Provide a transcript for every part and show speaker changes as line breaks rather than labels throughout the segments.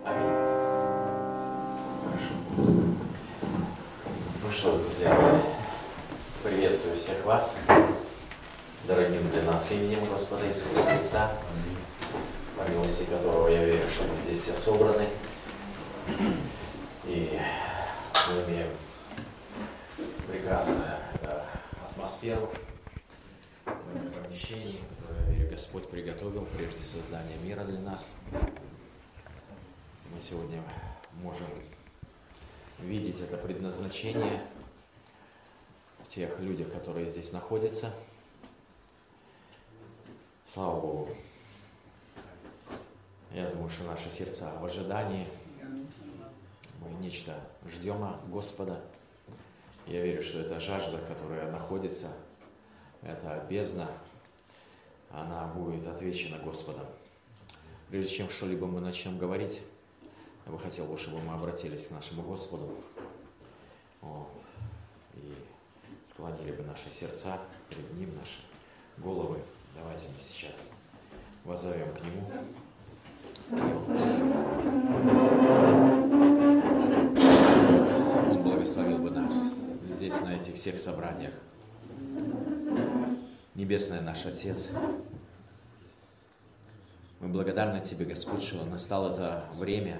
Хорошо. Ну что, друзья, приветствую всех вас, дорогим для нас именем Господа Иисуса Христа, по милости которого я верю, что мы здесь все собраны, и мы имеем прекрасную атмосферу в этом помещении, которое, я верю, Господь приготовил прежде создания мира для нас. Мы сегодня можем видеть это предназначение в тех людях, которые здесь находятся. Слава Богу. Я думаю, что наши сердца в ожидании. Мы нечто ждем от Господа. Я верю, что эта жажда, которая находится, эта бездна, она будет отвечена Господом. Прежде чем что-либо мы начнем говорить, я бы хотел, чтобы мы обратились к нашему Господу и склонили бы наши сердца перед Ним, наши головы. Давайте мы сейчас воззовем к Нему. Он благословил бы нас здесь, на этих всех собраниях. Небесный наш Отец, мы благодарны Тебе, Господь, что настало это время,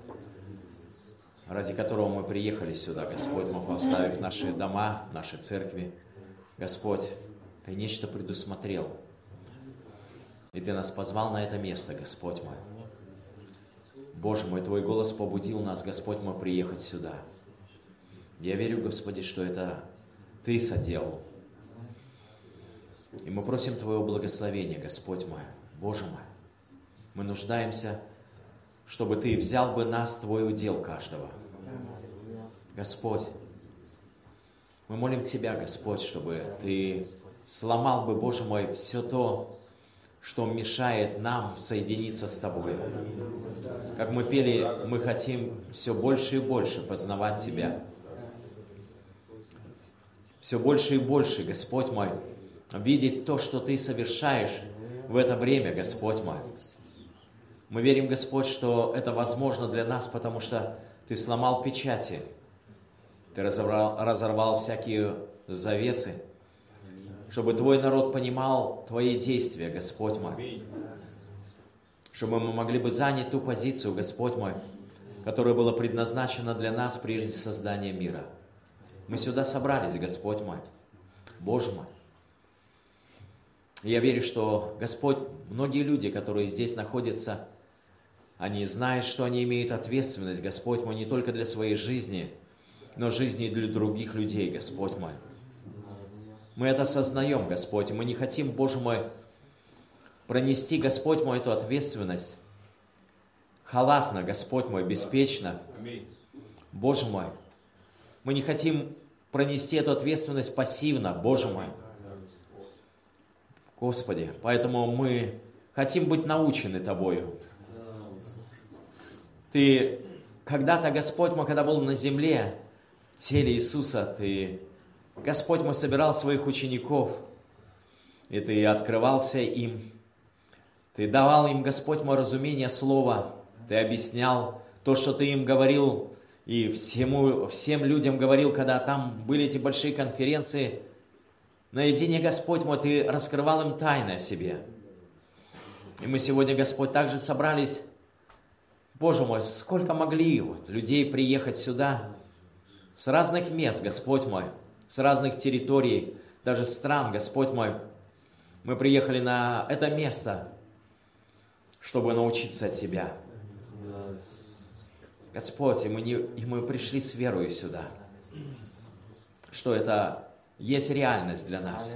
ради которого мы приехали сюда, Господь, мы поставив наши дома, наши церкви. Господь, Ты нечто предусмотрел, и Ты нас позвал на это место, Господь мой. Боже мой, Твой голос побудил нас, Господь мой, приехать сюда. Я верю, Господи, что это Ты соделал. И мы просим Твоего благословения, Господь мой, Боже мой. Мы нуждаемся, чтобы Ты взял бы нас, Твой удел каждого. Господь, мы молим Тебя, Господь, чтобы Ты сломал бы, Боже мой, все то, что мешает нам соединиться с Тобой. Как мы пели, мы хотим все больше и больше познавать Тебя. Все больше и больше, Господь мой, видеть то, что Ты совершаешь в это время, Господь мой. Мы верим, Господь, что это возможно для нас, потому что Ты сломал печати, Ты разорвал всякие завесы, чтобы Твой народ понимал Твои действия, Господь мой. Чтобы мы могли бы занять ту позицию, Господь мой, которая была предназначена для нас прежде создания мира. Мы сюда собрались, Господь мой, Боже мой. И я верю, что, Господь, многие люди, которые здесь находятся, они знают, что они имеют ответственность, Господь мой, не только для своей жизни, но жизни и для других людей, Господь мой. Мы это осознаем, Господь, и мы не хотим, Боже мой, пронести, Господь мой, эту ответственность халатно, Господь мой, беспечно. Боже мой, мы не хотим пронести эту ответственность пассивно, Боже мой. Господи, поэтому мы хотим быть научены Тобою. Ты когда-то, Господь мой, когда был на земле, в теле Иисуса, Ты, Господь мой, собирал своих учеников, и Ты открывался им. Ты давал им, Господь мой, разумение слова. Ты объяснял то, что Ты им говорил, и всем людям говорил, когда там были эти большие конференции. Наедине, Господь мой, Ты раскрывал им тайны о себе. И мы сегодня, Господь, также собрались, Боже мой, сколько могли людей приехать сюда с разных мест, Господь мой, с разных территорий, даже стран, Господь мой. Мы приехали на это место, чтобы научиться от Тебя. Господь, и мы пришли с верою сюда, что это есть реальность для нас.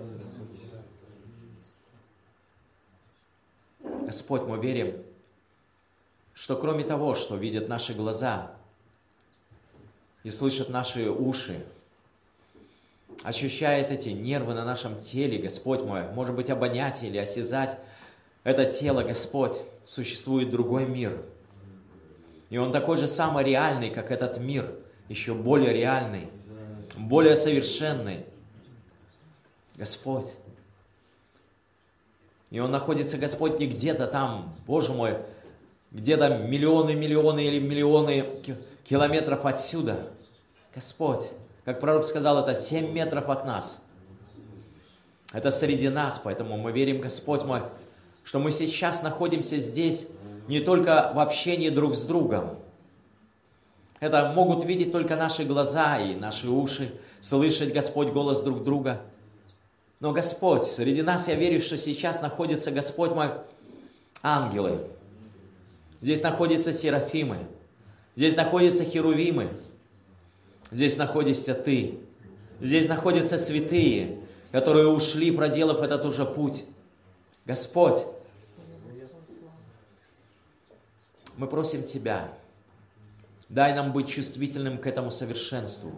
Господь, мы верим, что кроме того, что видят наши глаза и слышат наши уши, ощущает эти нервы на нашем теле, Господь мой, может быть, обонять или осязать это тело, Господь, существует другой мир. И он такой же самый реальный, как этот мир, еще более реальный, более совершенный. Господь. И он находится, Господь, не где-то там, Боже мой, где-то миллионы или миллионы километров отсюда. Господь, как пророк сказал, это 7 метров от нас. Это среди нас, поэтому мы верим, Господь мой, что мы сейчас находимся здесь не только в общении друг с другом. Это могут видеть только наши глаза и наши уши, слышать, Господь, голос друг друга. Но, Господь, среди нас, я верю, что сейчас находится, Господь мой, ангелы. Здесь находятся серафимы. Здесь находятся херувимы. Здесь находишься Ты. Здесь находятся святые, которые ушли, проделав этот уже путь. Господь, мы просим Тебя, дай нам быть чувствительным к этому совершенству.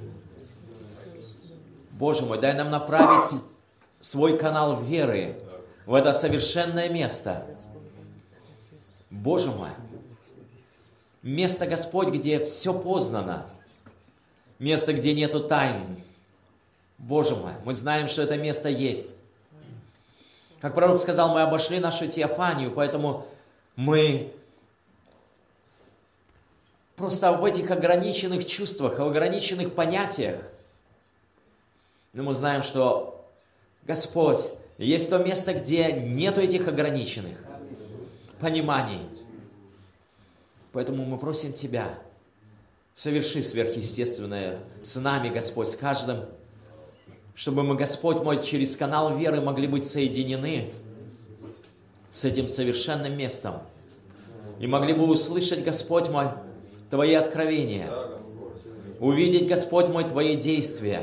Боже мой, дай нам направить свой канал веры в это совершенное место. Боже мой, место, Господь, где все познано, место, где нету тайн. Боже мой, мы знаем, что это место есть. Как пророк сказал, мы обошли нашу Теофанию, поэтому мы просто в этих ограниченных чувствах, в ограниченных понятиях. Но мы знаем, что Господь, есть то место, где нету этих ограниченных пониманий. Поэтому мы просим Тебя, соверши сверхъестественное с нами, Господь, с каждым, чтобы мы, Господь мой, через канал веры могли быть соединены с этим совершенным местом и могли бы услышать, Господь мой, Твои откровения, увидеть, Господь мой, Твои действия.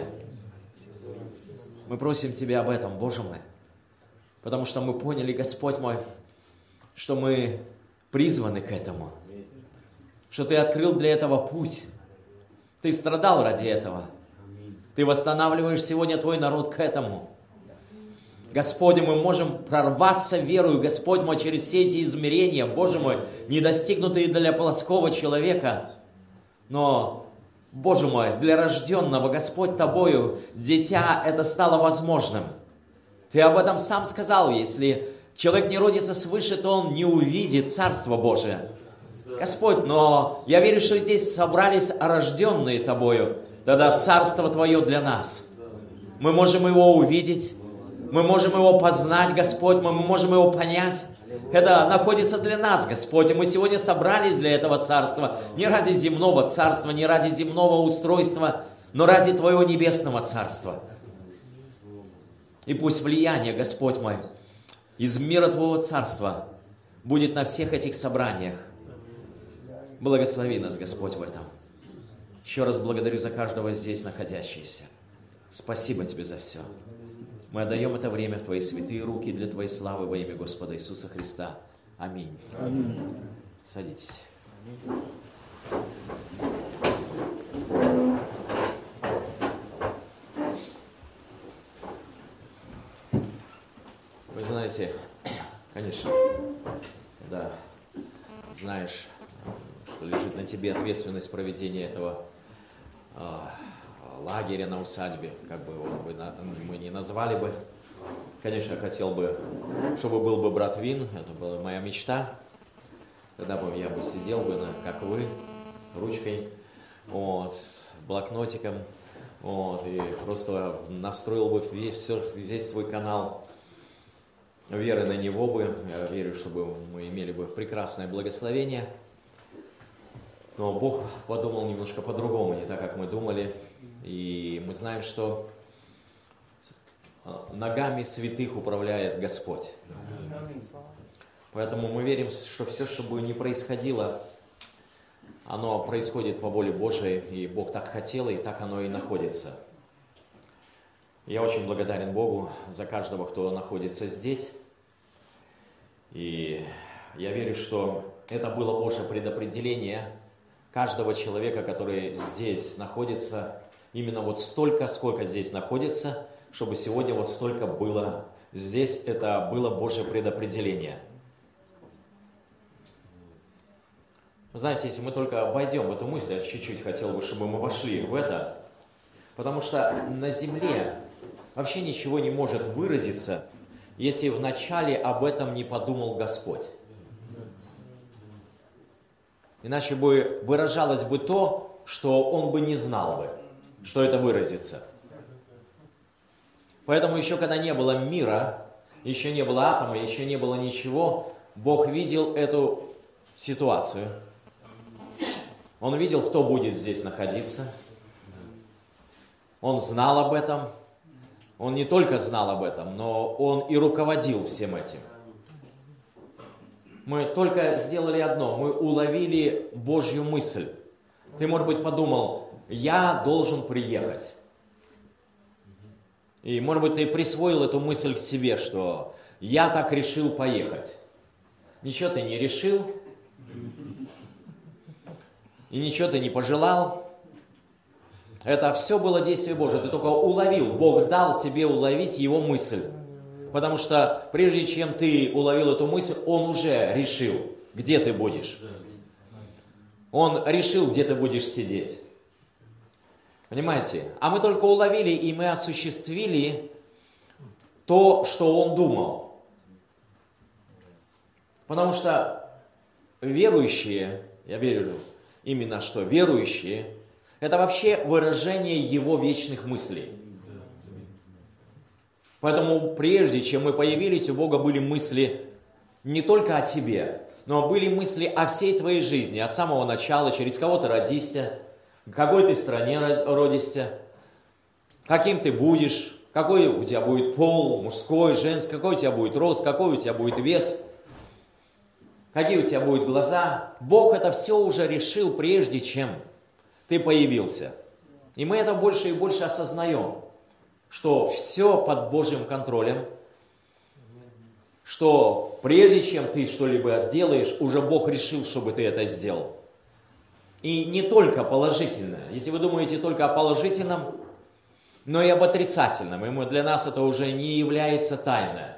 Мы просим Тебя об этом, Боже мой, потому что мы поняли, Господь мой, что мы призваны к этому, что Ты открыл для этого путь, Ты страдал ради этого. Ты восстанавливаешь сегодня Твой народ к этому. Господи, мы можем прорваться верою, Господь мой, через все эти измерения, Боже мой, не достигнутые для плоского человека, но, Боже мой, для рожденного, Господь, Тобою, дитя, это стало возможным. Ты об этом сам сказал, если человек не родится свыше, то он не увидит Царство Божие. Господь, но я верю, что здесь собрались рожденные Тобою, тогда Царство Твое для нас. Мы можем его увидеть, мы можем его познать, Господь, мы можем его понять. Это находится для нас, Господь, и мы сегодня собрались для этого Царства, не ради земного Царства, не ради земного устройства, но ради Твоего небесного Царства. И пусть влияние, Господь мой, из мира Твоего Царства будет на всех этих собраниях. Благослови нас, Господь, в этом. Еще раз благодарю за каждого здесь находящегося. Спасибо Тебе за все. Мы отдаем это время в Твои святые руки для Твоей славы во имя Господа Иисуса Христа. Аминь. Аминь. Садитесь. Вы знаете, конечно, да, знаешь, что лежит на тебе ответственность проведения этого лагеря на усадьбе, как бы мы ни назвали бы. Конечно, я хотел бы, чтобы был бы брат Вин, это была моя мечта. Тогда бы я бы сидел бы, как вы, с ручкой, вот, с блокнотиком, вот, и просто настроил бы весь свой канал веры на него бы. Я верю, чтобы мы имели бы прекрасное благословение. Но Бог подумал немножко по-другому, не так, как мы думали. И мы знаем, что ногами святых управляет Господь. Поэтому мы верим, что все, что бы ни происходило, оно происходит по воле Божией, и Бог так хотел, и так оно и находится. Я очень благодарен Богу за каждого, кто находится здесь. И я верю, что это было Божье предопределение каждого человека, который здесь находится, именно вот столько, сколько здесь находится, чтобы сегодня вот столько было здесь, это было Божье предопределение. Вы знаете, если мы только войдем в эту мысль, я чуть-чуть хотел бы, чтобы мы вошли в это, потому что на земле вообще ничего не может выразиться, если вначале об этом не подумал Господь. Иначе бы выражалось бы то, что он бы не знал бы, что это выразится. Поэтому еще когда не было мира, еще не было атома, еще не было ничего, Бог видел эту ситуацию. Он видел, кто будет здесь находиться. Он знал об этом. Он не только знал об этом, но он и руководил всем этим. Мы только сделали одно. Мы уловили Божью мысль. Ты, может быть, подумал, я должен приехать. И, может быть, ты присвоил эту мысль к себе, что я так решил поехать. Ничего ты не решил. И ничего ты не пожелал. Это все было действие Божие. Ты только уловил. Бог дал тебе уловить Его мысль. Потому что прежде чем ты уловил эту мысль, Он уже решил, где ты будешь. Он решил, где ты будешь сидеть. Понимаете? А мы только уловили, и мы осуществили то, что Он думал. Потому что верующие, я верю именно что верующие, это вообще выражение Его вечных мыслей. Поэтому прежде чем мы появились, у Бога были мысли не только о тебе, но были мысли о всей твоей жизни, от самого начала, через кого ты родишься, в какой ты стране родишься, каким ты будешь, какой у тебя будет пол, мужской, женский, какой у тебя будет рост, какой у тебя будет вес, какие у тебя будут глаза. Бог это все уже решил, прежде чем ты появился. И мы это больше и больше осознаем, что все под Божьим контролем, что прежде чем ты что-либо сделаешь, уже Бог решил, чтобы ты это сделал. И не только положительное. Если вы думаете только о положительном, но и об отрицательном. И для нас это уже не является тайной.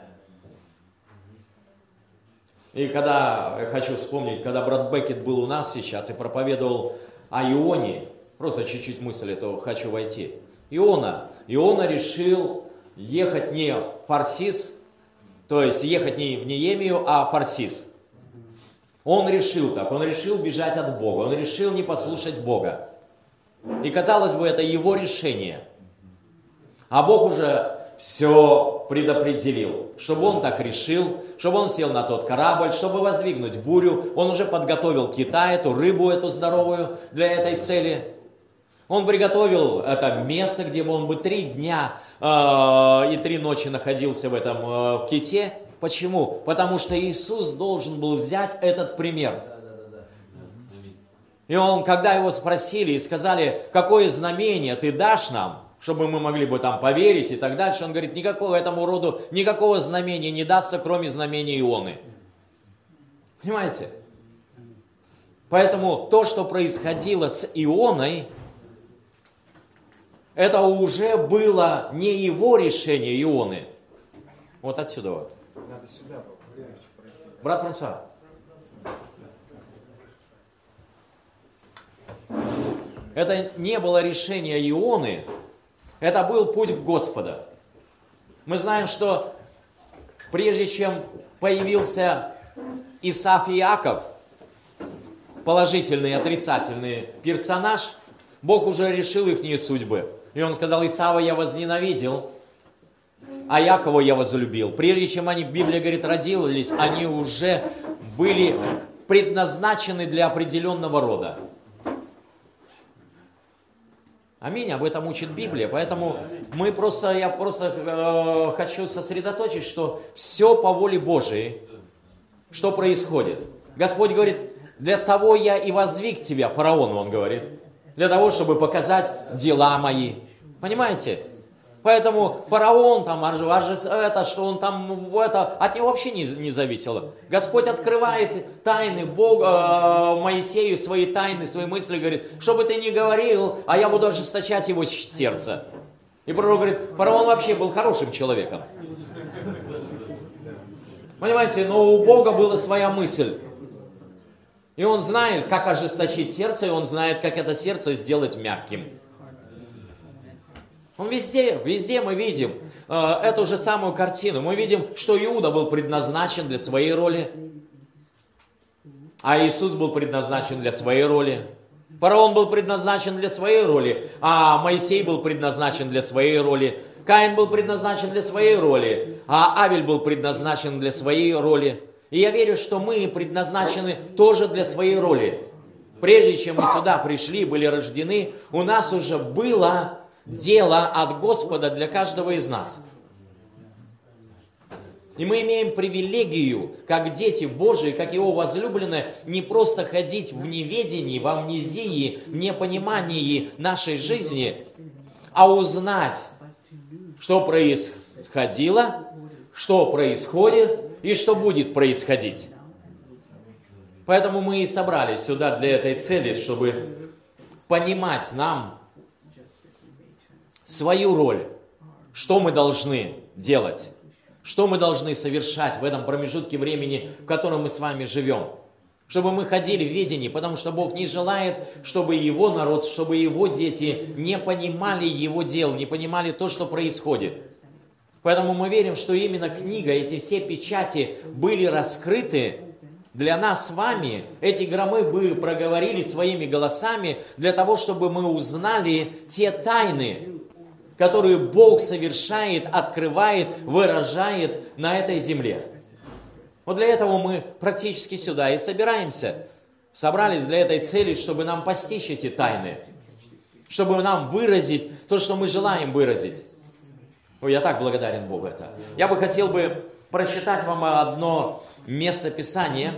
И когда, я хочу вспомнить, когда брат Беккет был у нас сейчас и проповедовал о Ионе, просто чуть-чуть мысль эту хочу войти. Иона решил ехать не в Фарсис, то есть ехать не в Неемию, а в Фарсис. Он решил так, он решил бежать от Бога, он решил не послушать Бога. И казалось бы, это его решение. А Бог уже все предопределил, чтобы он так решил, чтобы он сел на тот корабль, чтобы воздвигнуть бурю. Он уже подготовил кита, эту рыбу, эту здоровую для этой цели. Он приготовил это место, где он бы 3 дня и 3 ночи находился в этом ките. Почему? Потому что Иисус должен был взять этот пример. И он, когда его спросили и сказали, какое знамение ты дашь нам, чтобы мы могли бы там поверить и так дальше, он говорит, никакого этому роду, никакого знамения не дастся, кроме знамения Ионы. Понимаете? Поэтому то, что происходило с Ионой, это уже было не его решение Ионы. Вот отсюда вот.
Надо сюда было.
Брат Франсуа. Это не было решение Ионы, это был путь Господа. Мы знаем, что прежде чем появился Исав и Иаков, положительный и отрицательный персонаж, Бог уже решил их судьбы. И он сказал, Исава я возненавидел, а Иакова я возлюбил. Прежде чем они, Библия говорит, родились, они уже были предназначены для определенного рода. Аминь, об этом учит Библия. Поэтому я просто хочу сосредоточить, что все по воле Божией, что происходит. Господь говорит, для того я и возвиг тебя, фараону, он говорит, для того, чтобы показать дела мои. Понимаете? Поэтому фараон там, что он там, от него вообще не зависело. Господь открывает тайны Бога, Моисею свои тайны, свои мысли, говорит, что бы ты ни говорил, а я буду ожесточать его сердце. И пророк говорит, фараон вообще был хорошим человеком. Понимаете, но у Бога была своя мысль. И он знает, как ожесточить сердце, и он знает, как это сердце сделать мягким. Он везде мы видим эту же самую картину. Мы видим, что Иуда был предназначен для своей роли. А Иисус был предназначен для своей роли. Фараон был предназначен для своей роли, а Моисей был предназначен для своей роли. Каин был предназначен для своей роли, а Авель был предназначен для своей роли. И я верю, что мы предназначены тоже для своей роли. Прежде чем мы сюда пришли, были рождены, у нас уже было дело от Господа для каждого из нас. И мы имеем привилегию, как дети Божии, как Его возлюбленные, не просто ходить в неведении, в амнезии, в непонимании нашей жизни, а узнать, что происходило, что происходит и что будет происходить. Поэтому мы и собрались сюда для этой цели, чтобы понимать нам свою роль, что мы должны делать. Что мы должны совершать в этом промежутке времени, в котором мы с вами живем? Чтобы мы ходили в ведении, потому что Бог не желает, чтобы Его народ, чтобы Его дети не понимали Его дел, не понимали то, что происходит. Поэтому мы верим, что именно книга, эти все печати были раскрыты для нас с вами. Эти громы бы проговорили своими голосами для того, чтобы мы узнали те тайны, которые Бог совершает, открывает, выражает на этой земле. Вот для этого мы практически сюда и собираемся. Собрались для этой цели, чтобы нам постичь эти тайны, чтобы нам выразить то, что мы желаем выразить. Ой, я так благодарен Богу это. Я бы хотел бы прочитать вам одно место Писания,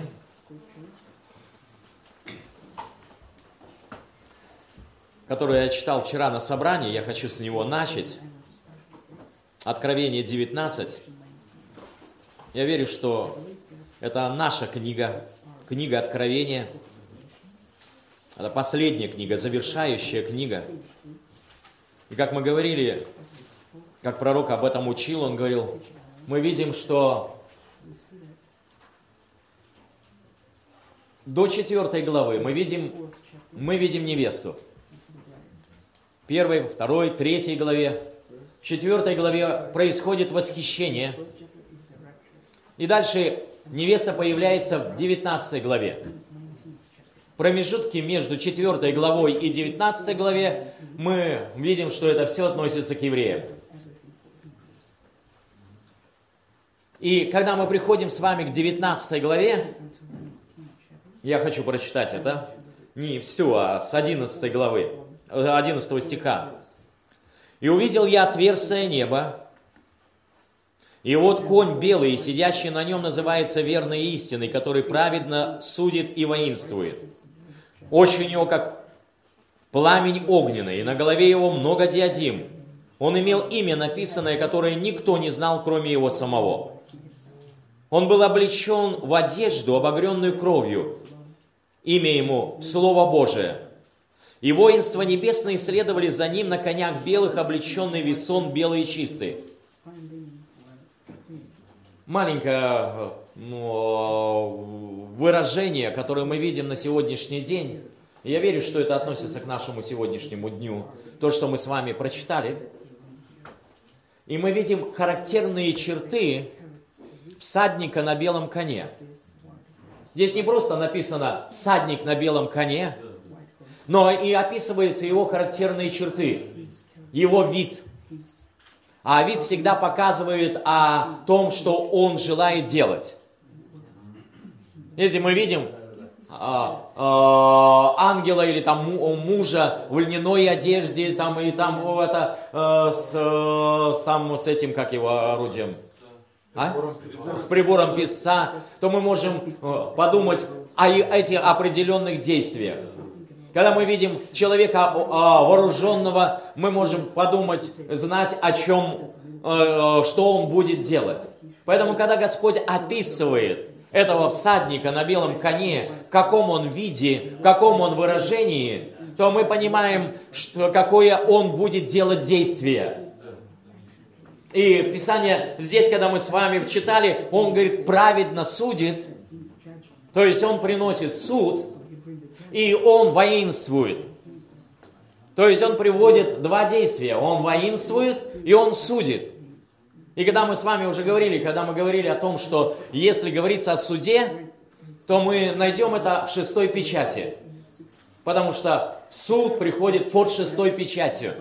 которое я читал вчера на собрании, я хочу с него начать. Откровение 19. Я верю, что это наша книга, книга Откровения. Это последняя книга, завершающая книга. И как мы говорили, как пророк об этом учил, он говорил, мы видим, что до 4 главы мы видим невесту. 1, 2, 3 главе. В 4 главе происходит восхищение. И дальше невеста появляется в 19 главе. В промежутке между 4 главой и 19 главе мы видим, что это все относится к евреям. И когда мы приходим с вами к 19 главе, я хочу прочитать это, не всю, а с 11 главы. 11 стиха. «И увидел я отверстие неба, и вот конь белый, и сидящий на нем называется верной истиной, который праведно судит и воинствует. Очи у него, как пламень огненный, и на голове его много диадим. Он имел имя написанное, которое никто не знал, кроме его самого. Он был облечен в одежду, обогренную кровью. Имя ему – Слово Божие. И воинства небесные следовали за ним на конях белых, облеченный весон белый и чистый». Маленькое выражение, которое мы видим на сегодняшний день. И я верю, что это относится к нашему сегодняшнему дню. То, что мы с вами прочитали. И мы видим характерные черты всадника на белом коне. Здесь не просто написано «всадник на белом коне», но и описываются его характерные черты, его вид. А вид всегда показывает о том, что он желает делать. Если мы видим ангела или там мужа в льняной одежде, там, и там это, с этим, как его орудием? С прибором писца, то мы можем подумать о этих определенных действиях. Когда мы видим человека вооруженного, мы можем подумать, знать о чем, что он будет делать. Поэтому, когда Господь описывает этого всадника на белом коне, в каком он виде, в каком он выражении, то мы понимаем, что какое он будет делать действие. И Писание здесь, когда мы с вами читали, он говорит, праведно судит, то есть он приносит суд, и он воинствует. То есть он приводит два действия. Он воинствует и он судит. И когда мы с вами уже говорили, когда мы говорили о том, что если говорится о суде, то мы найдем это в 6-й печати. Потому что суд приходит под 6-й печатью.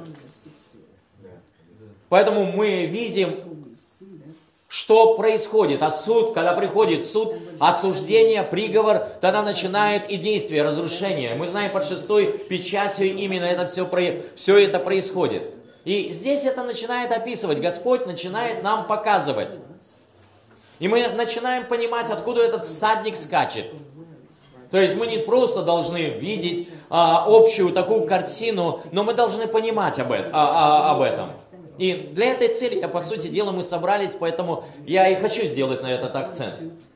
Поэтому мы видим, что происходит. Когда приходит суд, осуждение, приговор, тогда начинает и действие, разрушение. Мы знаем, под 6-й печатью именно это все это происходит. И здесь это начинает описывать. Господь начинает нам показывать. И мы начинаем понимать, откуда этот всадник скачет. То есть мы не просто должны видеть общую такую картину, но мы должны понимать об этом. И для этой цели, по сути дела, мы собрались, поэтому я и хочу сделать на этот акцент.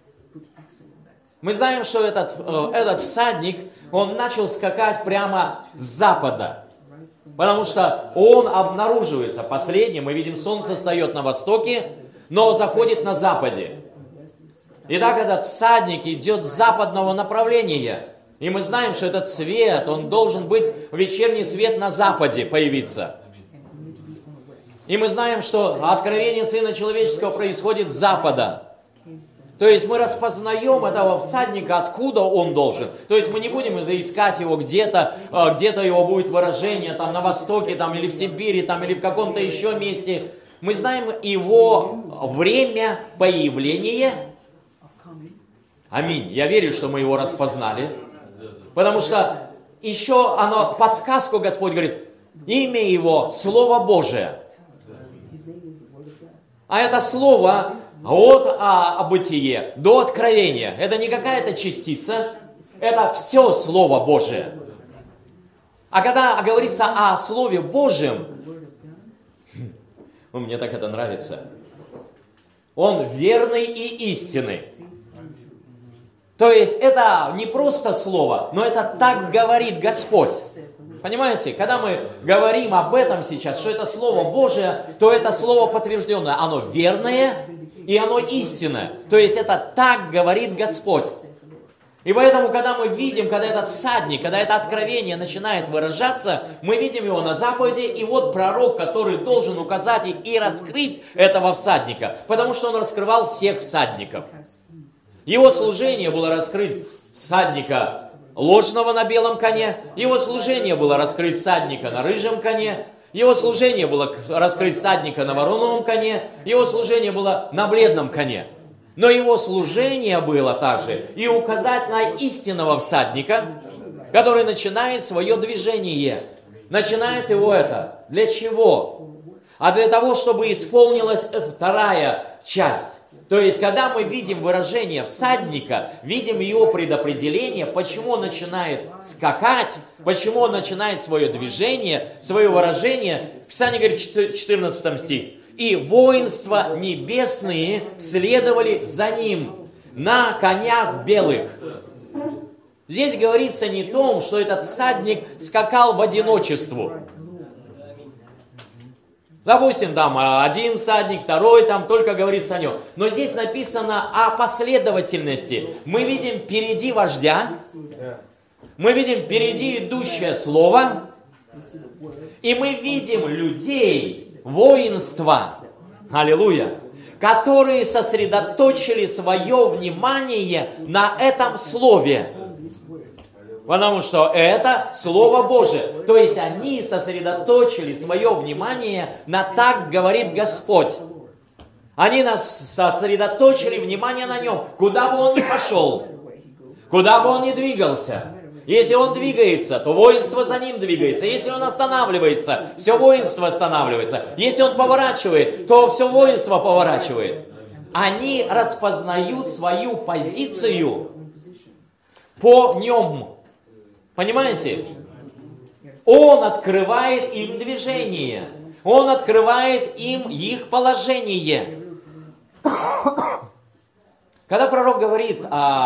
Мы знаем, что этот всадник, он начал скакать прямо с запада. Потому что он обнаруживается последним. Мы видим, солнце встает на востоке, но заходит на западе. Итак, этот всадник идет с западного направления. И мы знаем, что этот свет, он должен быть, вечерний свет на западе появиться. И мы знаем, что откровение Сына Человеческого происходит с запада. То есть мы распознаем этого всадника, откуда он должен. То есть мы не будем искать его где-то его будет выражение, там на востоке, там, или в Сибири, там, или в каком-то еще месте. Мы знаем его время появления. Аминь. Я верю, что мы его распознали. Потому что еще подсказку Господь говорит, имя его Слово Божие. А это слово от бытия до откровения. Это не какая-то частица, это все Слово Божие. А когда говорится о Слове Божьем, мне так это нравится, он верный и истинный. То есть это не просто слово, но это так говорит Господь. Понимаете, когда мы говорим об этом сейчас, что это Слово Божие, то это Слово подтвержденное, оно верное и оно истинное. То есть это так говорит Господь. И поэтому, когда мы видим, когда этот всадник, когда это откровение начинает выражаться, мы видим его на западе, и вот пророк, который должен указать и раскрыть этого всадника, потому что он раскрывал всех всадников. Его служение было раскрыть всадника ложного на белом коне, его служение было раскрыть всадника на рыжем коне, его служение было раскрыть всадника на вороновом коне, его служение было на бледном коне. Но его служение было также и указать на истинного всадника, который начинает свое движение. Начинает его это. Для чего? А для того, чтобы исполнилась вторая часть. То есть, когда мы видим выражение всадника, видим его предопределение, почему он начинает скакать, почему он начинает свое движение, свое выражение. Писание говорит, 14 стих. «И воинства небесные следовали за ним на конях белых». Здесь говорится не о том, что этот всадник скакал в одиночестве. Допустим, там один всадник, второй, там только говорится о нем. Но здесь написано о последовательности. Мы видим впереди вождя, мы видим впереди идущее слово, и мы видим людей, воинства, аллилуйя, которые сосредоточили свое внимание на этом слове. Потому что это Слово Божие. То есть они сосредоточили свое внимание на «так говорит Господь». Они сосредоточили внимание на нем, куда бы он ни пошел, куда бы он ни двигался. Если он двигается, то воинство за ним двигается. Если он останавливается, все воинство останавливается. Если он поворачивает, то все воинство поворачивает. Они распознают свою позицию по нем. Понимаете? Он открывает им движение. Он открывает им их положение. Когда пророк говорит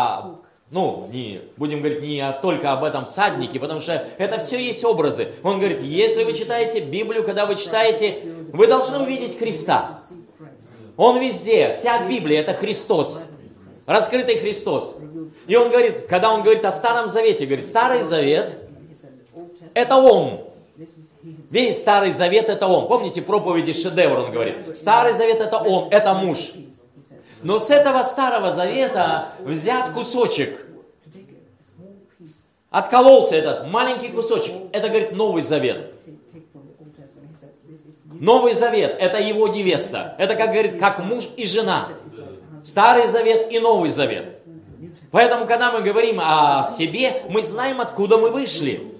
будем говорить не только об этом всаднике, потому что это все есть образы. Он говорит, если вы читаете Библию, когда вы читаете, вы должны увидеть Христа. Он везде, вся Библия это Христос. Раскрытый Христос. И он говорит, когда он говорит о Старом Завете, говорит, Старый Завет это Он. Весь Старый Завет это Он. Помните проповеди шедевр, он говорит. Старый Завет это Он, это муж. Но с этого Старого Завета взят кусочек. откололся этот маленький кусочек. Это, говорит, Новый Завет. Новый Завет – это его невеста. Это, как говорит, как муж и жена. Старый Завет и Новый Завет. Поэтому, когда мы говорим о себе, мы знаем, откуда мы вышли.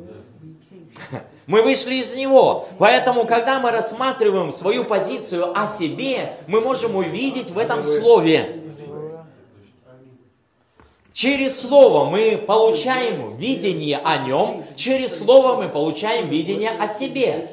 Мы вышли из него. Поэтому, когда мы рассматриваем свою позицию о себе, мы можем увидеть в этом слове. Через слово мы получаем видение о нем, через слово мы получаем видение о себе.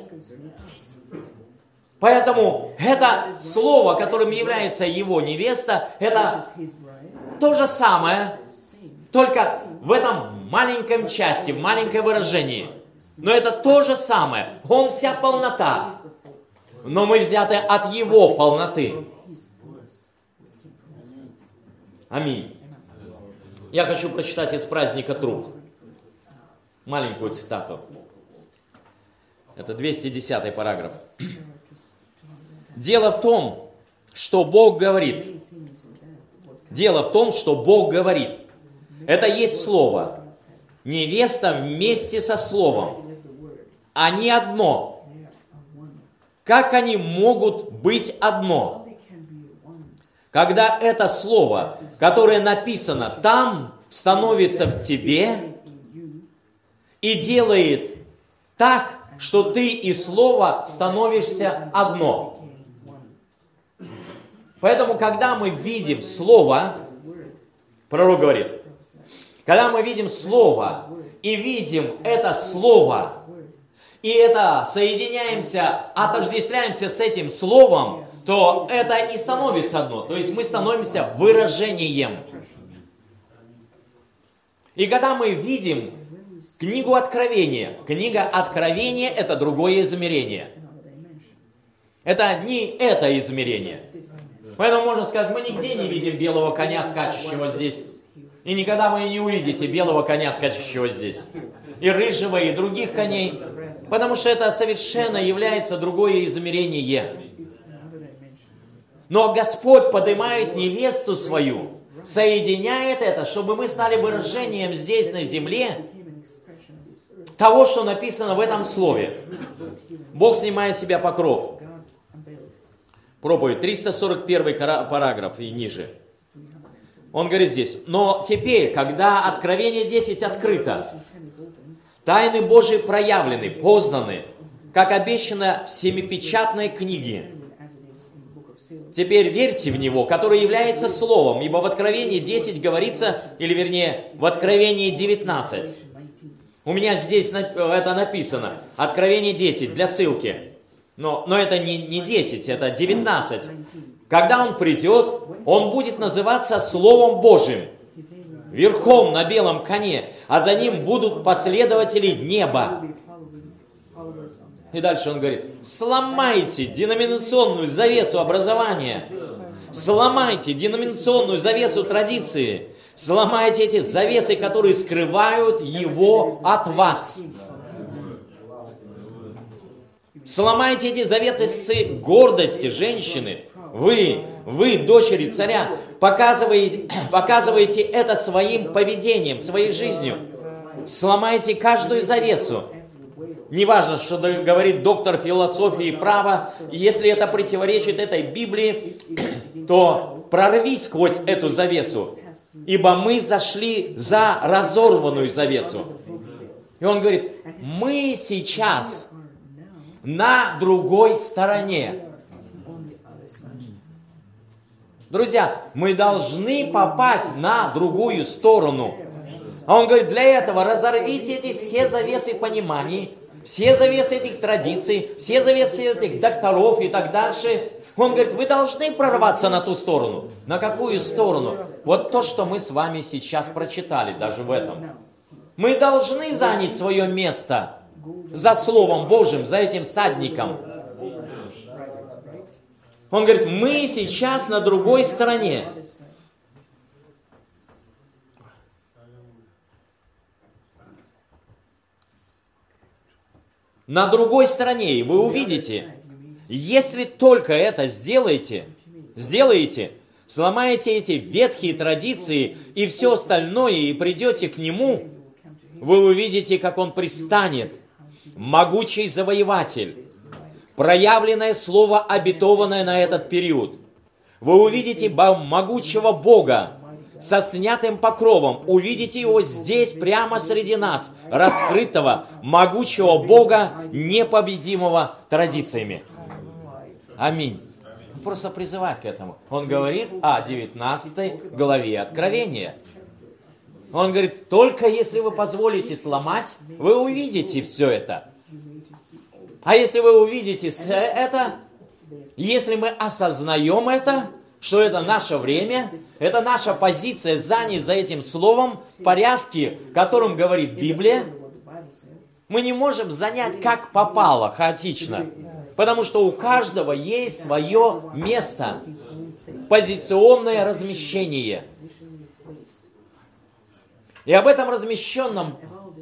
Поэтому это слово, которым является его невеста, это то же самое, только в этом маленьком части, в маленьком выражении. Но это то же самое. Он вся полнота. Но мы взяты от его полноты. Аминь. Я хочу прочитать из праздника труб. Маленькую цитату. Это 210 параграф. Дело в том, что Бог говорит. Дело в том, что Бог говорит. Это есть Слово. Невеста вместе со Словом. Они одно. Как они могут быть одно? Когда это Слово, которое написано там, становится в тебе и делает так, что ты и Слово становишься одно. Поэтому, когда мы видим Слово, пророк говорит, когда мы видим Слово и видим это Слово, и это соединяемся, отождествляемся с этим Словом, то это и становится одно. То есть мы становимся выражением. И когда мы видим книгу Откровения, книга Откровения – это другое измерение. Это не это измерение. Поэтому можно сказать, мы нигде не видим белого коня, скачущего здесь. И никогда вы не увидите белого коня, скачущего здесь. И рыжего, и других коней. Потому что это совершенно является другое измерение. Но Господь поднимает невесту свою, соединяет это, чтобы мы стали выражением здесь на земле того, что написано в этом слове. Бог снимает с себя покров. Проповедь, 341 параграф и ниже. Он говорит здесь, но теперь, когда Откровение 10 открыто, тайны Божьи проявлены, познаны, как обещано в семипечатной книге. Теперь верьте в Него, который является Словом, ибо в Откровении 10 говорится, или вернее, в Откровении 19. У меня здесь это написано, Откровение 10, для ссылки. Но это не 10, это 19. Когда Он придет, Он будет называться Словом Божьим, верхом на белом коне, а за Ним будут последователи неба. И дальше он говорит, сломайте деноминационную завесу образования, сломайте деноминационную завесу традиции, сломайте эти завесы, которые скрывают его от вас. Сломайте эти завесы гордости женщины. Вы, дочери царя, показываете это своим поведением, своей жизнью. Сломайте каждую завесу. Неважно, что говорит доктор философии и права, если это противоречит этой Библии, то прорвись сквозь эту завесу, ибо мы зашли за разорванную завесу. И он говорит, мы сейчас на другой стороне. Друзья, мы должны попасть на другую сторону. А он говорит, для этого разорвите эти все завесы пониманий, все завесы этих традиций, все завесы этих докторов и так дальше. Он говорит, вы должны прорваться на ту сторону. На какую сторону? Вот то, что мы с вами сейчас прочитали даже в этом. Мы должны занять свое место за Словом Божьим, за этим всадником. Он говорит, мы сейчас на другой стороне. На другой стороне, и вы увидите, если только это сделаете, сломаете эти ветхие традиции и все остальное, и придете к Нему, вы увидите, как он пристанет, могучий завоеватель, проявленное слово, обетованное на этот период. Вы увидите могучего Бога со снятым покровом. Увидите его здесь, прямо среди нас, раскрытого, могучего Бога, непобедимого традициями. Аминь. Он просто призывает к этому. Он говорит о 19 главе Откровения. Он говорит, только если вы позволите сломать, вы увидите все это. А если вы увидите это, если мы осознаем это, что это наше время, это наша позиция занять за этим словом в порядке, которым говорит Библия, мы не можем занять как попало, хаотично. Потому что у каждого есть свое место, позиционное размещение. И об этом размещенном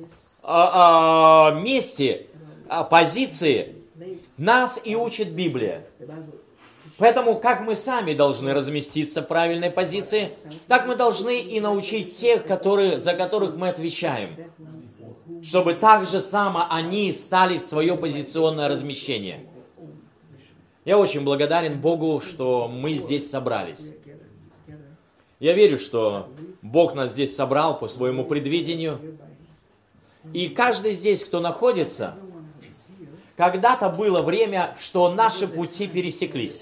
месте, позиции, нас и учит Библия. Поэтому, как мы сами должны разместиться в правильной позиции, так мы должны и научить тех, за которых мы отвечаем. Чтобы так же само они стали в свое позиционное размещение. Я очень благодарен Богу, что мы здесь собрались. Я верю, что Бог нас здесь собрал по своему предвидению. И каждый здесь, кто находится, когда-то было время, что наши пути пересеклись.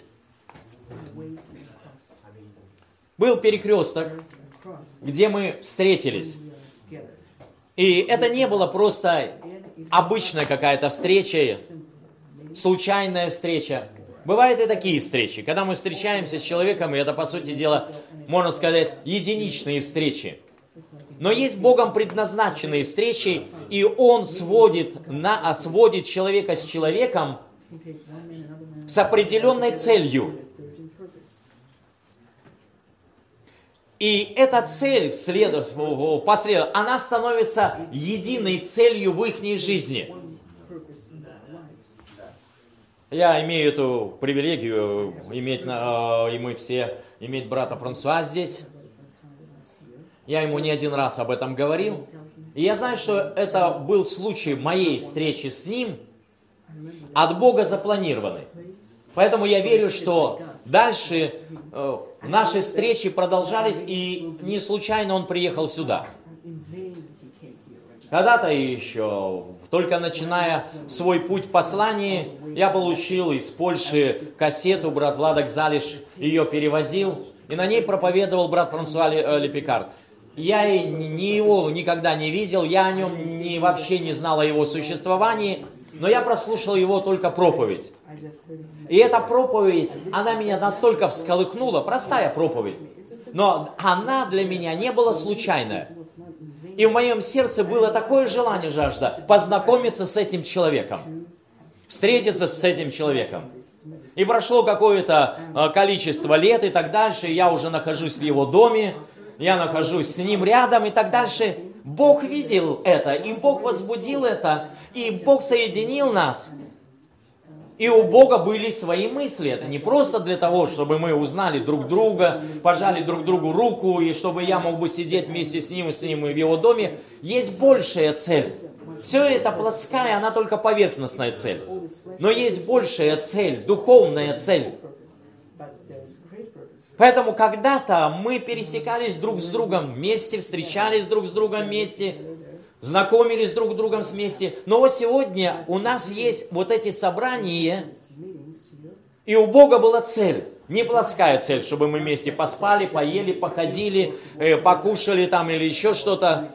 Был перекресток, где мы встретились. И это не было просто обычная какая-то встреча, случайная встреча. Бывают и такие встречи, когда мы встречаемся с человеком, и это, по сути дела, можно сказать, единичные встречи. Но есть Богом предназначенные встречи, и Он сводит человека с человеком с определенной целью. И эта цель, она становится единой целью в их жизни. Я имею эту привилегию и мы все иметь брата Франсуа здесь. Я ему не один раз об этом говорил. И я знаю, что это был случай моей встречи с ним, от Бога запланированный. Поэтому я верю, что дальше наши встречи продолжались, и не случайно он приехал сюда. Когда-то еще, только начиная свой путь в послании, я получил из Польши кассету, брат Владок Залиш ее переводил, и на ней проповедовал брат Франсуа Лепикард. Я его никогда не видел, я о нем вообще не знал о его существовании, но я прослушал его только проповедь. И эта проповедь, она меня настолько всколыхнула, простая проповедь, но она для меня не была случайная. И в моем сердце было такое желание, жажда, познакомиться с этим человеком, встретиться с этим человеком. И прошло какое-то количество лет и так дальше, и я уже нахожусь в его доме, я нахожусь с ним рядом и так дальше. Бог видел это, и Бог возбудил это, и Бог соединил нас. И у Бога были свои мысли. Это не просто для того, чтобы мы узнали друг друга, пожали друг другу руку, и чтобы я мог бы сидеть вместе с ним и в его доме. Есть большая цель. Все это плотская, она только поверхностная цель. Но есть большая цель, духовная цель. Поэтому когда-то мы пересекались друг с другом вместе, встречались друг с другом вместе, знакомились друг с другом вместе. Но вот сегодня у нас есть вот эти собрания, и у Бога была цель. Не плотская цель, чтобы мы вместе поспали, поели, походили, покушали там или еще что-то.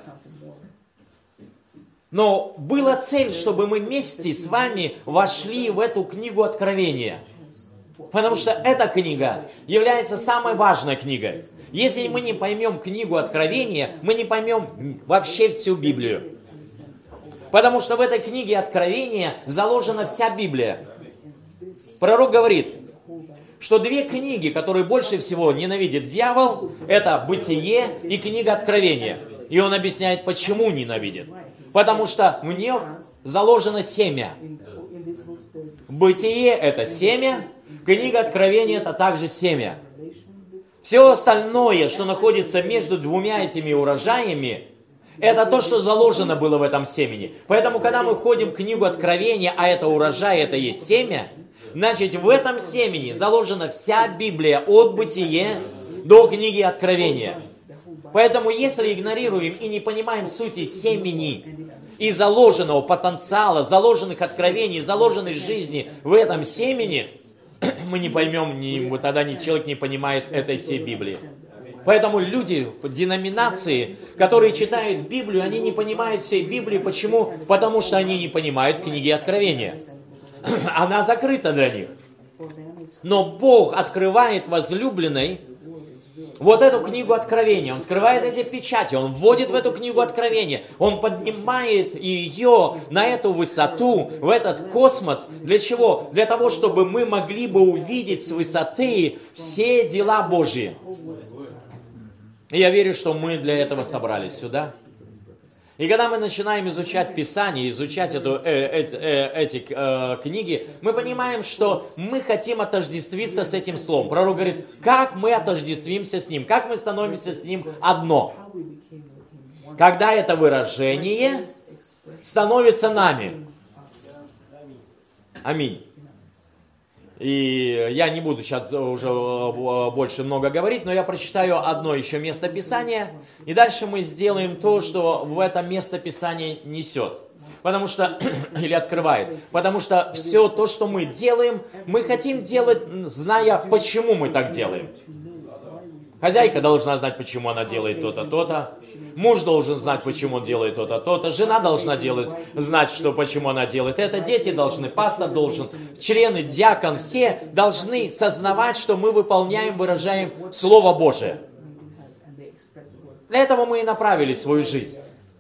Но была цель, чтобы мы вместе с вами вошли в эту книгу Откровения. Потому что эта книга является самой важной книгой. Если мы не поймем книгу Откровения, мы не поймем вообще всю Библию. Потому что в этой книге Откровения заложена вся Библия. Пророк говорит, что две книги, которые больше всего ненавидит дьявол, это Бытие и книга Откровения. И он объясняет, почему ненавидит. Потому что в них заложено семя. Бытие – это семя, книга Откровения – это также семя. Все остальное, что находится между двумя этими урожаями, Это то, что заложено было в этом семени. Поэтому, когда мы входим в книгу Откровения, а это урожай, это есть семя, значит, в этом семени заложена вся Библия от Бытия до книги Откровения. Поэтому, если игнорируем и не понимаем сути семени и заложенного потенциала, заложенных откровений, заложенной жизни в этом семени, мы не поймем, тогда человек не понимает этой всей Библии. Поэтому люди, деноминации, которые читают Библию, они не понимают всей Библии. Почему? Потому что они не понимают книги Откровения. Она закрыта для них. Но Бог открывает возлюбленной вот эту книгу Откровения. Он скрывает эти печати, Он вводит в эту книгу Откровения. Он поднимает ее на эту высоту, в этот космос. Для чего? Для того, чтобы мы могли бы увидеть с высоты все дела Божьи. И я верю, что мы для этого собрались сюда. И когда мы начинаем изучать Писание, изучать эти книги, мы понимаем, что мы хотим отождествиться с этим словом. Пророк говорит, как мы отождествимся с ним, как мы становимся с ним одно. Когда это выражение становится нами. Аминь. И я не буду сейчас уже больше много говорить, но я прочитаю одно еще место Писания, и дальше мы сделаем то, что в это место Писания несет. Потому что, или открывает. Потому что все то, что мы делаем, мы хотим делать, зная, почему мы так делаем. Хозяйка должна знать, почему она делает то-то, то-то. Муж должен знать, почему он делает то-то, то-то. Жена должна знать, почему она делает это. Дети должны, пастор должен, члены, диакон, все должны сознавать, что мы выполняем, выражаем Слово Божие. Для этого мы и направили свою жизнь.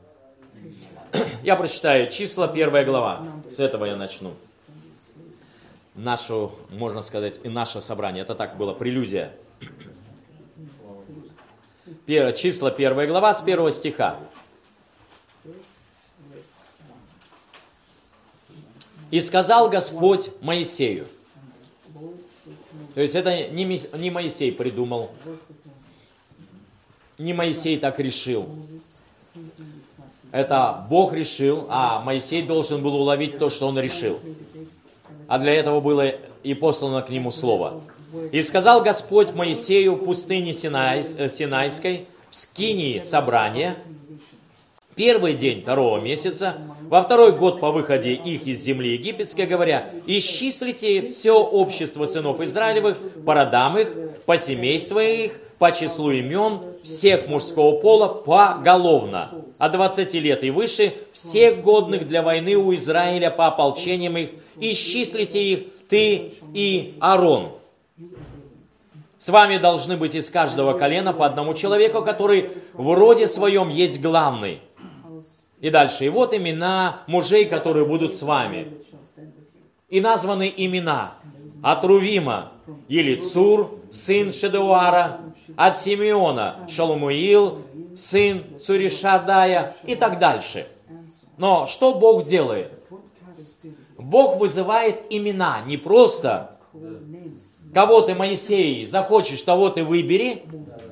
Я прочитаю Числа, 1 глава. С этого я начну. Нашу, можно сказать, и наше собрание. Это так было, прелюдия. Числа, 1 глава, с 1 стиха. «И сказал Господь Моисею». То есть это не Моисей придумал, не Моисей так решил. Это Бог решил, а Моисей должен был уловить то, что он решил. А для этого было и послано к нему слово. «И сказал Господь Моисею в пустыне Синайской, в скинии собрания, первый день 2-го месяца, во 2-й год по выходе их из земли египетской, говоря, исчислите все общество сынов Израилевых по родам их, по семействам их, по числу имен всех мужского пола поголовно, от 20 лет и выше, всех годных для войны у Израиля по ополчениям их, исчислите их, ты и Аарон. С вами должны быть из каждого колена по одному человеку, который в роде своем есть главный». И дальше. «И вот имена мужей, которые будут с вами. И названы имена от Рувима Елицур, сын Шедеуара, от Симеона Шалумуил, сын Цуришадая» и так дальше. Но что Бог делает? Бог вызывает имена, не просто кого ты, Моисей, захочешь, того ты выбери.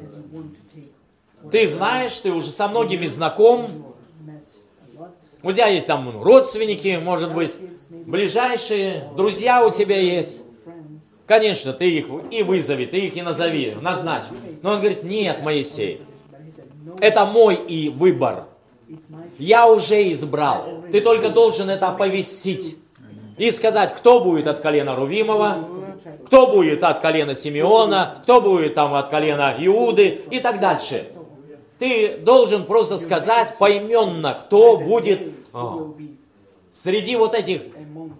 Ты знаешь, ты уже со многими знаком. У тебя есть там родственники, может быть, ближайшие, друзья у тебя есть. Конечно, ты их и вызови, ты их и назови, назначь. Но он говорит, нет, Моисей, это мой и выбор. Я уже избрал. Ты только должен это оповестить. И сказать, кто будет от колена Рувимова, кто будет от колена Симеона, кто будет там от колена Иуды и так дальше. Ты должен просто сказать поименно, кто будет среди вот этим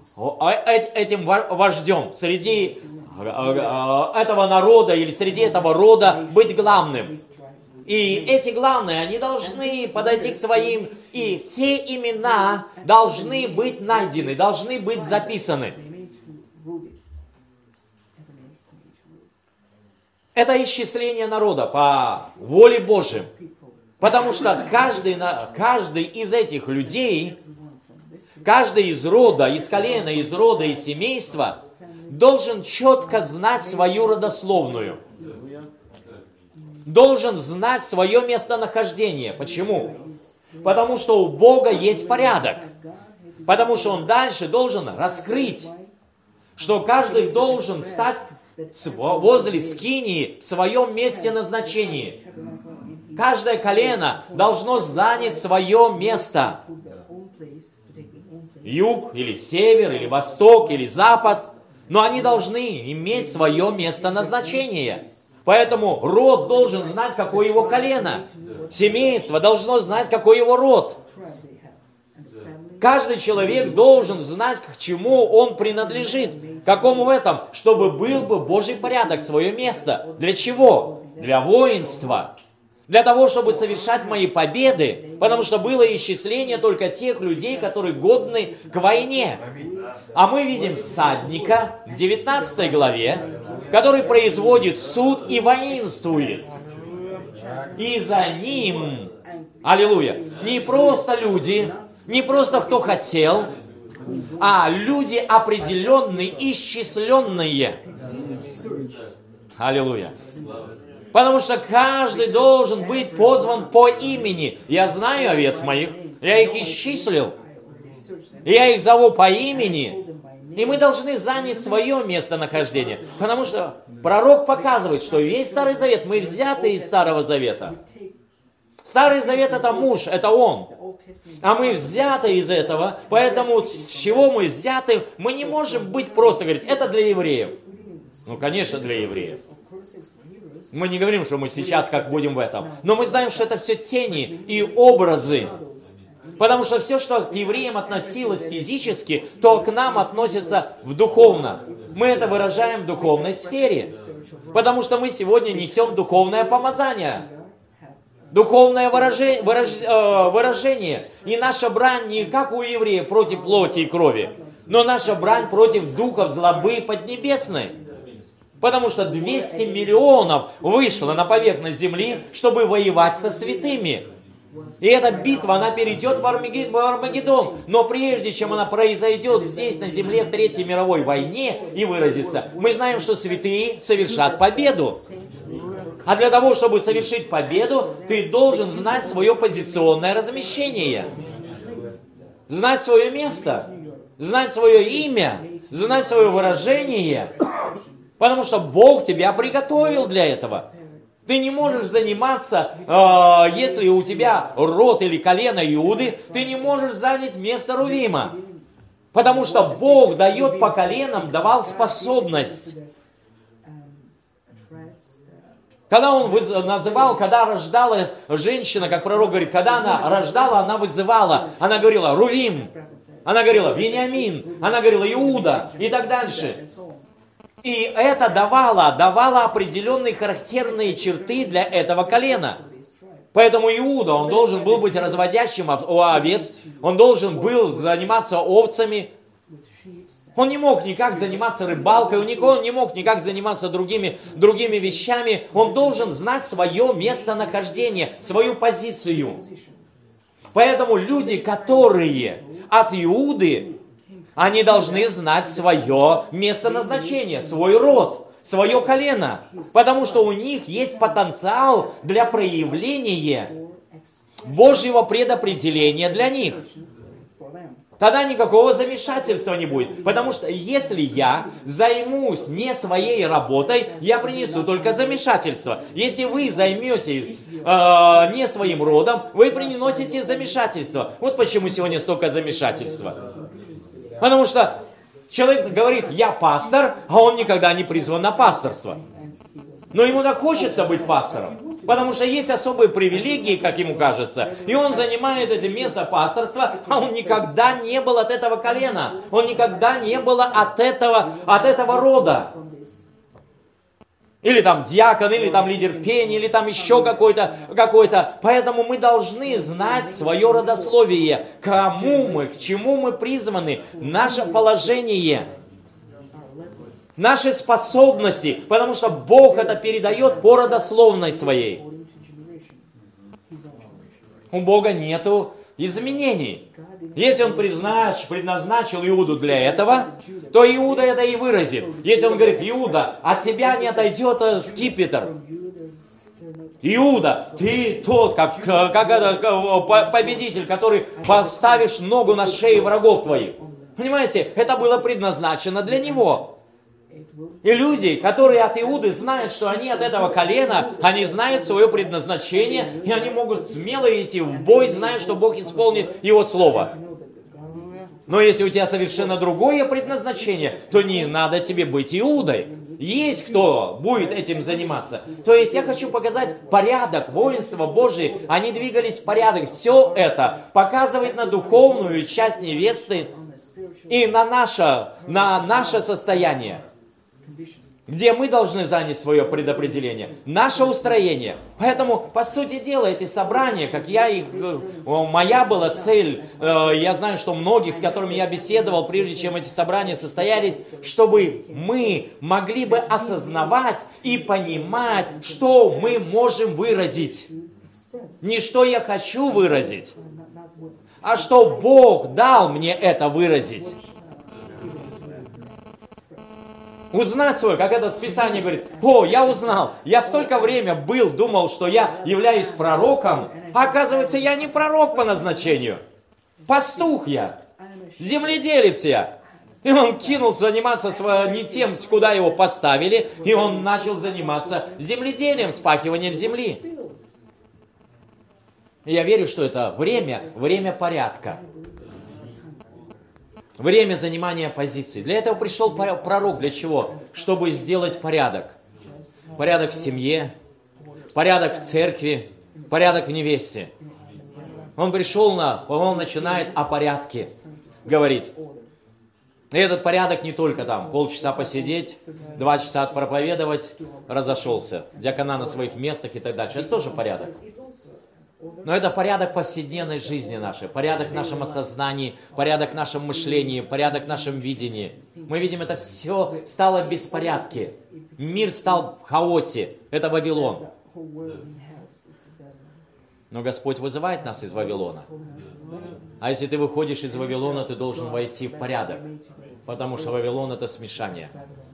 вождем, среди этого народа или среди этого рода быть главным. И эти главные, они должны подойти к своим, и все имена должны быть найдены, должны быть записаны. Это исчисление народа по воле Божьей. Потому что каждый из этих людей, каждый из рода, из колена, из рода, из семейства, должен четко знать свою родословную. Должен знать свое местонахождение. Почему? Потому что у Бога есть порядок. Потому что Он дальше должен раскрыть, что каждый должен стать возле скинии в своем месте назначения. Каждое колено должно занять свое место. Юг, или север, или восток, или запад. Но они должны иметь свое место назначения. Поэтому род должен знать, какое его колено. Семейство должно знать, какой его род. Каждый человек должен знать, к чему он принадлежит. Какому в этом? Чтобы был бы Божий порядок, свое место. Для чего? Для воинства. Для того, чтобы совершать мои победы. Потому что было исчисление только тех людей, которые годны к войне. А мы видим всадника в 19 главе, который производит суд и воинствует. И за ним, аллилуйя, не просто люди, не просто кто хотел, а люди определенные, исчисленные. Аллилуйя. Потому что каждый должен быть позван по имени. Я знаю овец моих, я их исчислил, я их зову по имени. И мы должны занять свое местонахождение. Потому что пророк показывает, что весь Старый Завет, мы взяты из Старого Завета. Старый Завет это муж, это он. А мы взяты из этого, поэтому с чего мы взяты, мы не можем быть просто говорить, это для евреев. Ну, конечно, для евреев. Мы не говорим, что мы сейчас как будем в этом. Но мы знаем, что это все тени и образы. Потому что все, что к евреям относилось физически, то к нам относится в духовно. Мы это выражаем в духовной сфере. Потому что мы сегодня несем духовное помазание. Духовное выражение. И наша брань не как у евреев против плоти и крови, но наша брань против духов злобы поднебесной. Потому что 200 миллионов вышло на поверхность земли, чтобы воевать со святыми. И эта битва, она перейдет в Армагеддон. Но прежде чем она произойдет здесь, на земле, в Третьей мировой войне и выразится, мы знаем, что святые совершат победу. А для того, чтобы совершить победу, ты должен знать свое позиционное размещение. Знать свое место. Знать свое имя. Знать свое выражение. Потому что Бог тебя приготовил для этого. Ты не можешь заниматься, если у тебя род или колено Иуды, ты не можешь занять место Рувима. Потому что Бог дает по коленам, давал способность. Когда Он называл, когда рождала женщина, как пророк говорит, когда она рождала, она вызывала, она говорила Рувим, она говорила Вениамин, она говорила Иуда и так дальше. И это давало определенные характерные черты для этого колена. Поэтому Иуда, он должен был быть разводящим овец, он должен был заниматься овцами, он не мог никак заниматься рыбалкой, он не мог никак заниматься другими вещами, он должен знать свое местонахождение, свою позицию. Поэтому люди, которые от Иуды, они должны знать свое местоназначение, свой род, свое колено. Потому что у них есть потенциал для проявления Божьего предопределения для них. Тогда никакого замешательства не будет. Потому что если я займусь не своей работой, я принесу только замешательство. Если вы займетесь не своим родом, вы приносите замешательство. Вот почему сегодня столько замешательства. Потому что человек говорит, я пастор, а он никогда не призван на пасторство. Но ему так хочется быть пастором. Потому что есть особые привилегии, как ему кажется. И он занимает это место пасторства, а он никогда не был от этого колена. Он никогда не был от этого рода. Или там диакон, или там лидер пения, или там еще какой-то. Поэтому мы должны знать свое родословие. Кому мы, к чему мы призваны, наше положение, наши способности. Потому что Бог это передает по родословной своей. У Бога нету изменений. Если Он предназначил Иуду для этого, то Иуда это и выразит. Если Он говорит, Иуда, от тебя не отойдет скипетр. Иуда, ты тот, как победитель, который поставишь ногу на шею врагов твоих. Понимаете, это было предназначено для него. И люди, которые от Иуды знают, что они от этого колена, они знают свое предназначение, и они могут смело идти в бой, зная, что Бог исполнит его слово. Но если у тебя совершенно другое предназначение, то не надо тебе быть Иудой. Есть кто будет этим заниматься. То есть я хочу показать порядок воинства Божие. Они двигались в порядок. Все это показывает на духовную часть невесты и на наше состояние, где мы должны занять свое предопределение, наше устроение. Поэтому, по сути дела, эти собрания, как моя была цель, я знаю, что многих, с которыми я беседовал, прежде чем эти собрания состоялись, чтобы мы могли бы осознавать и понимать, что мы можем выразить. Не что я хочу выразить, а что Бог дал мне это выразить. Узнать свое, как это Писание говорит, я узнал, я столько времени думал, что я являюсь пророком, а оказывается, я не пророк по назначению. Пастух я, земледелец я. И он кинулся заниматься не тем, куда его поставили, и он начал заниматься земледелием, спахиванием земли. И я верю, что это время порядка. Время занимания позиций. Для этого пришел пророк. Для чего? Чтобы сделать порядок. Порядок в семье, порядок в церкви, порядок в невесте. Он начинает о порядке говорить. И этот порядок не только там полчаса посидеть, 2 часа проповедовать, разошелся. Диакона на своих местах и так дальше. Это тоже порядок. Но это порядок повседневной жизни нашей, порядок в нашем осознании, порядок в нашем мышлении, порядок в нашем видении. Мы видим, это все стало в беспорядке. Мир стал в хаосе. Это Вавилон. Но Господь вызывает нас из Вавилона. А если ты выходишь из Вавилона, ты должен войти в порядок. Потому что Вавилон — это смешание.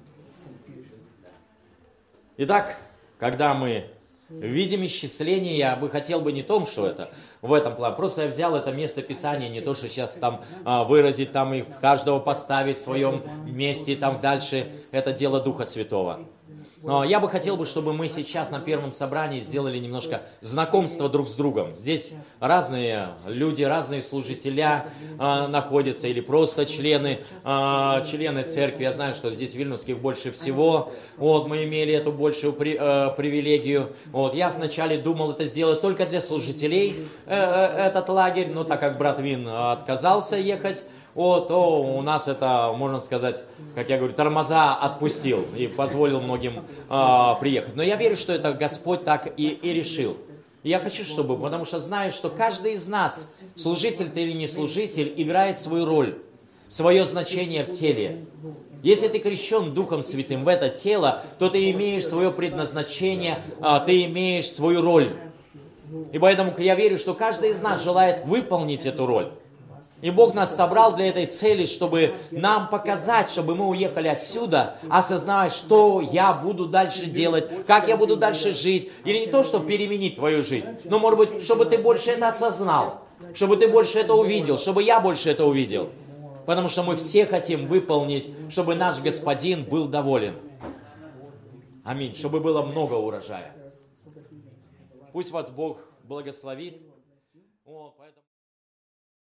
Итак, когда мы видим исчисление, я бы хотел бы не том, что это в этом плане. Просто я взял это место Писания, не то, что сейчас там выразить, там и каждого поставить в своем месте и там дальше. Это дело Духа Святого. Но я бы хотел, чтобы мы сейчас на первом собрании сделали немножко знакомства друг с другом. Здесь разные люди, разные служителя находятся, или просто члены церкви. Я знаю, что здесь вильнюсских больше всего. Мы имели эту большую привилегию. Я сначала думал это сделать только для служителей, этот лагерь, но так как брат Вин отказался ехать, то у нас это, можно сказать, как я говорю, тормоза отпустил и позволил многим приехать. Но я верю, что это Господь так и решил. И я хочу, потому что знаю, что каждый из нас, служитель ты или не служитель, играет свою роль, свое значение в теле. Если ты крещен Духом Святым в это тело, то ты имеешь свое предназначение, ты имеешь свою роль. И поэтому я верю, что каждый из нас желает выполнить эту роль. И Бог нас собрал для этой цели, чтобы нам показать, чтобы мы уехали отсюда, осознавая, что я буду дальше делать, как я буду дальше жить. Или не то, чтобы переменить твою жизнь, но, может быть, чтобы ты больше это осознал, чтобы ты больше это увидел, чтобы я больше это увидел. Потому что мы все хотим выполнить, чтобы наш Господин был доволен. Аминь. Чтобы было много урожая. Пусть вас Бог благословит. Поэтому...